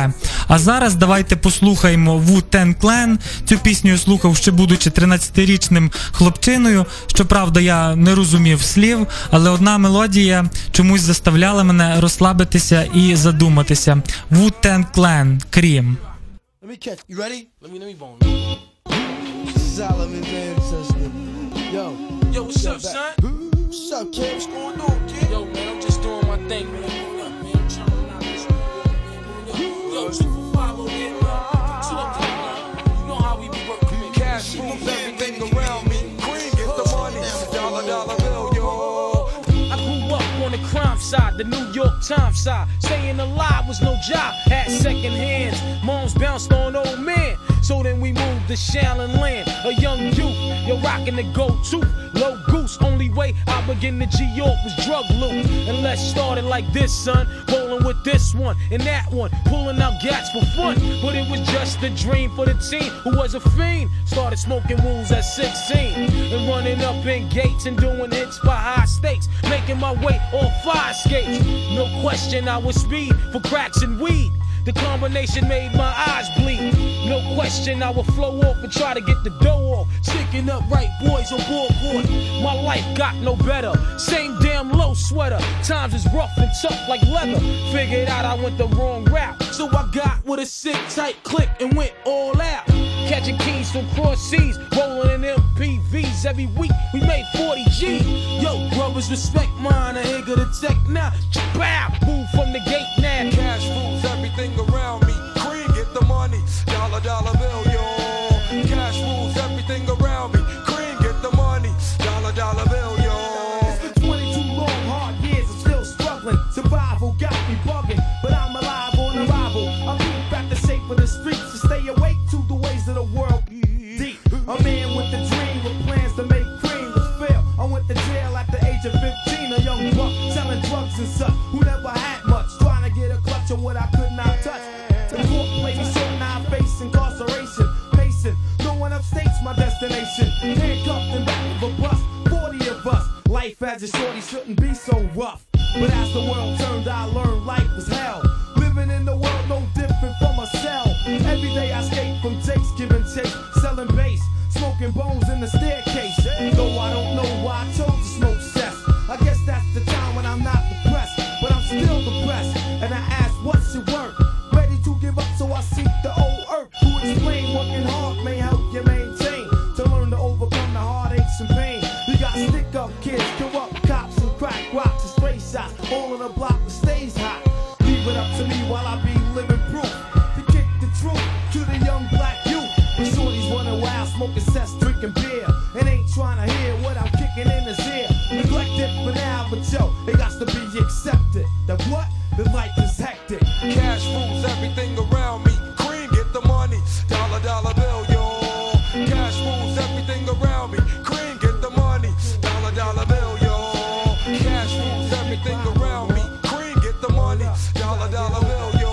А зараз давайте послухаємо Wu-Tang Clan. Цю пісню я слухав ще будучи тринадцятирічним хлопчиною. Щоправда, я не розумів слів, але одна мелодія чомусь заставляла мене розслабитися і задуматися. Wu-Tang Clan, Cream. Let me catch you. Ready? Let me let me bone. Solomon ancestor. Yo. Yo, what's up, son? What's up, kid? What's going on, kid? Yo, man, I'm just doing my thing, man. What up, man? I'm chilling out this man. Yo, two for five over here, man. Two up there, man. You know how we be working, man. Cash moves everything around me. Cream, get the money. Dollar, dollar bill, yo. I grew up on the crime side, the New York Times side. Staying alive was no job, had second hands. Moms bounced on old men. So then we moved to Shaolin Land, a young youth, you're rocking the go-to, low goose. Only way I began to G-York was drug loot. And let's start it like this, son, rolling with this one and that one, pulling out gats for fun. But it was just a dream for the teen who was a fiend. Started smoking wools at sixteen and running up in gates and doing hits by high stakes, making my way off fire skates. No question I was speed for cracks and weed. The combination made my eyes bleed. No question I would flow off and try to get the dough off. Sticking up right boys on board. My life got no better. Same damn low sweater. Times is rough and tough like leather. Figured out I went the wrong route. So I got with a sick tight click and went all out. Catching keys from cross seas, rolling in M P Vs. Every week we made forty G. Yo, brothers respect mine. I ain't gonna tech now. Bow, move from the gate now. Cash rules everything around me. Cream, get the money. Dollar, dollar bill, yo. Cash rules everything around me. Cream, get the money. Dollar, dollar bill, yo. It's been twenty-two long hard years. I'm still struggling. Survival got me bugging, but I'm alive on arrival. I keep back the shape of the streets to stay awake to the ways of the world. Deep, a man with a dream with plans to make cream was fail. I went to jail at the age of fifteen, a young buck selling drugs and such who never had much, trying to get a clutch on what I could not touch. The court lady saw now I face incarceration, pacing, throwing up states my destination. Handcuffed in back of a bus, forty of us. Life as a shorty shouldn't be so rough, but as the world turned, I learned life was hell. Living in the world no different from a cell. Every day I escape from Jake's giving chase, selling bass, smoking bones in the staircase. Though I don't know why I chose to smoke cess. I guess that's the time when I'm not depressed, but I'm still depressed. And I ask, what's your work? Ready to give up, so I seek the old earth to explain. Working hard may help you maintain, to learn to overcome the heartaches and pain. You got stick up kids, corrupt cops and crack rocks and stray shots. All in the block that stays hot. Leave it up to me while I be living proof to kick the truth to the young black youth. When shorties running wild, smoking cess, drinking beer, and ain't trying to hear what I'm kicking in his ear. Neglected for now, but yo, it got to be accepted. That what? The life is hectic. Cash rules everything around me. Cream, get the money. Dollar, dollar bill, yo. Cash rules everything around me. Cream, get the money. Dollar, dollar bill, yo. Cash rules everything around me. Cream, get the money. Dollar, dollar bill, yo.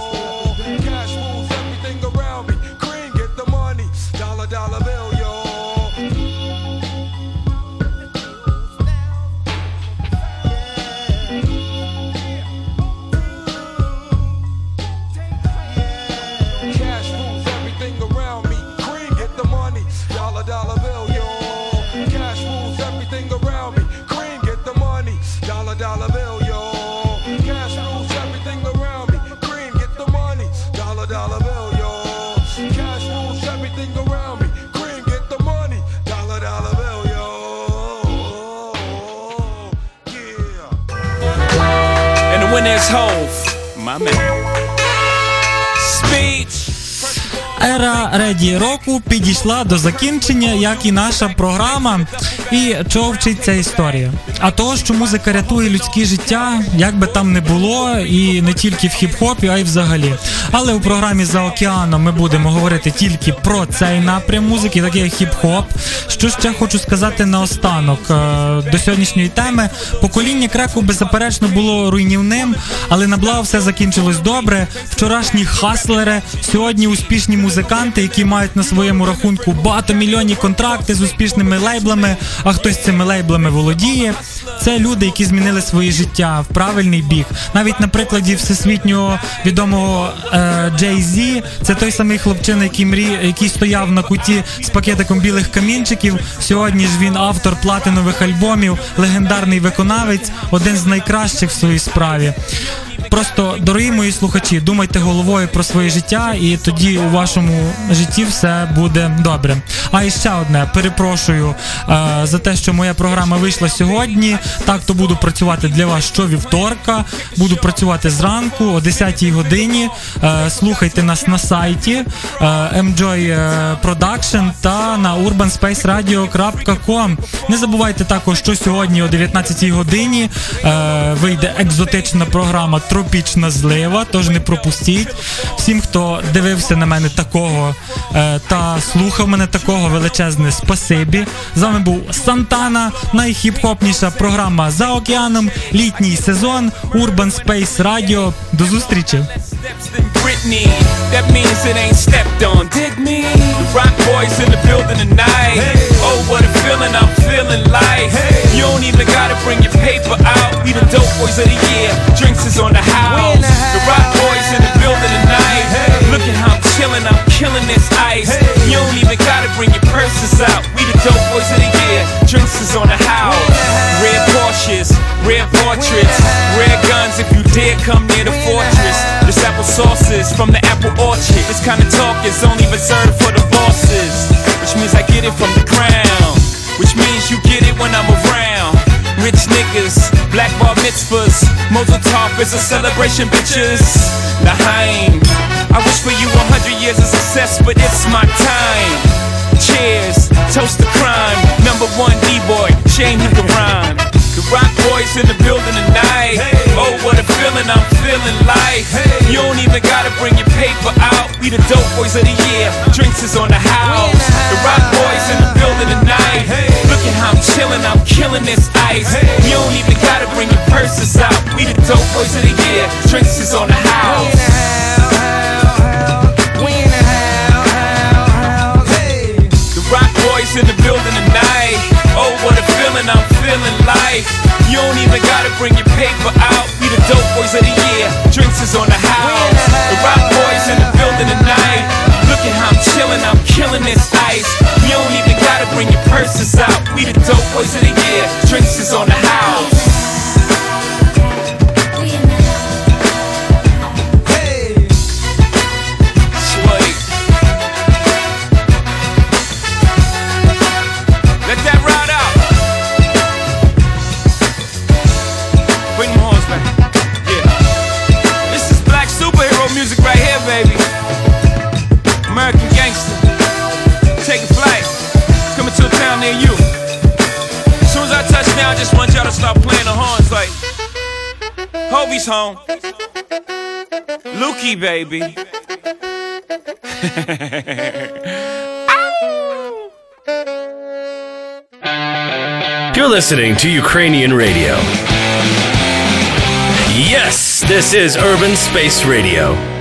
Cash rules everything around me. Cream, get the money. Dollar, dollar bill, yo. Dollar bill, yo. Cash rules everything around me. Cream, get the money. Dollar, dollar bill, yo. Cash rules everything around me. Cream, get the money. Dollar, dollar bill, yo. Cash rules everything around me. Cream, get the money. Dollar, dollar bill, yo. Yeah. And the winner is Hove, my man. Speech. Ера реді року підійшла до закінчення, як і наша програма. І чого вчить ця історія? А того, що музика рятує людське життя, як би там не було, і не тільки в хіп-хопі, а й взагалі. Але у програмі «За океаном» ми будемо говорити тільки про цей напрям музики, такий як хіп-хоп. Що ще хочу сказати наостанок до сьогоднішньої теми. Покоління креку беззаперечно було руйнівним, але на благо все закінчилось добре. Вчорашні хаслери, сьогодні успішні музиканти музиканти, які мають на своєму рахунку багатомільйонні контракти з успішними лейблами, а хтось цими лейблами володіє. Це люди, які змінили своє життя в правильний бік. Навіть на прикладі всесвітнього відомого е, Jay-Z, це той самий хлопчина, який, мрі, який стояв на куті з пакетиком білих камінчиків. Сьогодні ж він автор платинових альбомів, легендарний виконавець, один з найкращих в своїй справі. Просто, дорогі мої слухачі, думайте головою про своє життя, і тоді у вашому житті все буде добре. А і ще одне, перепрошую е, за те, що моя програма вийшла сьогодні. Так, то буду працювати для вас щовівторка, буду працювати зранку о десятій годині. Е, слухайте нас на сайті е, Emjoy Production та на урбан спейс радіо крапка ком. Не забувайте також, що сьогодні о дев'ятнадцятій годині е, вийде екзотична програма «Тропічна злива», тож не пропустіть. Всім, хто дивився на мене такого е, та слухав мене такого, величезне спасибі. З вами був Сантана, найхіп-хопніша програма «За океаном», літній сезон, Urban Space Radio. До зустрічі! Britney, that means it ain't stepped on. Dig me, the rock boys in the building tonight. Hey. Oh, what a feeling I'm feeling like. Hey. You don't even gotta bring your paper out. We the dope boys of the year. Drinks is on the house. The, house. The rock boys in the building tonight. Hey. Look at how I'm chilling, I'm killing this ice. Hey. You don't even gotta bring your purses out. We the dope boys of the year. Drinks is on the house. Red Porsches, red portraits, red guns. If you dare come near the fortress. This apple sauces from the apple orchard. This kind of talk is only reserved for the bosses, which means I get it from the ground, which means you get it when I'm around. Rich niggas, black bar mitzvahs, Mazel Tov is a celebration, bitches. L'chaim, I wish for you a hundred years of success, but it's my time. Cheers, toast to crime. Number one D-boy, shame he can rhyme. The rock boys in the building tonight. Hey. Oh, what a feeling I'm feeling like. Hey. You don't even gotta bring your paper out. We the dope boys of the year. Drinks is on the house. The rock boys in the building tonight. Hey. Look at how I'm chilling, I'm killing this ice. Hey. You don't even gotta bring your purses out. We the dope boys of the year. Drinks is on the house. The rock boys in the building tonight. Oh, what a feeling I'm feeling like. You don't even gotta bring your paper out. We the dope boys of the year. Drinks is on the house. The rock boys in the building tonight. Look at how I'm chilling, I'm killing this ice. You don't even gotta bring your purses out. We the dope boys of the year. Drinks is on the house. Hovey's home. Lukey, baby. You're listening to Ukrainian radio. Yes, this is Urban Space Radio.